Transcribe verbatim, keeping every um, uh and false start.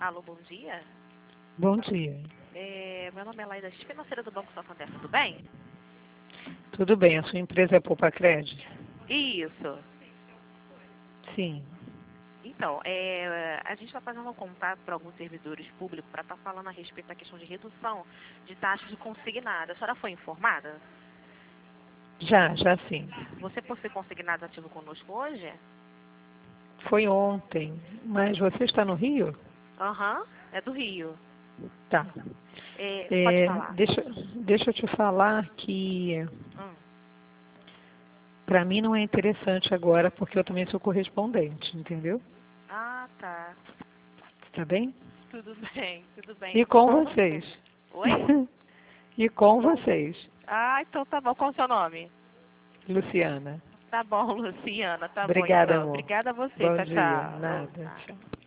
Alô, bom dia. Bom dia. É, meu nome é Laida, financeira do Banco Santander, tudo bem? Tudo bem, a sua empresa é Poupa Crédito? Isso. Sim. Então, é, a gente está fazendo um contato para alguns servidores públicos para estar falando a respeito da questão de redução de taxas de consignado. A senhora foi informada? Já, já sim. Você possui consignado ativo conosco hoje? Foi ontem, mas você está no Rio? Aham, é do Rio. Tá. É, pode É, falar. deixa, deixa eu te falar que Hum. para mim não é interessante agora, porque eu também sou correspondente, entendeu? Ah, tá. Tá bem? Tudo bem, tudo bem. E Então com vamos... vocês. Oi? E com vocês, Ah, então tá bom. Qual o seu nome? Luciana. Tá bom, Luciana. Tá bom, Obrigada, então. amor. Obrigada a você. Bom Tchau, dia. tchau. Nada. Tchau.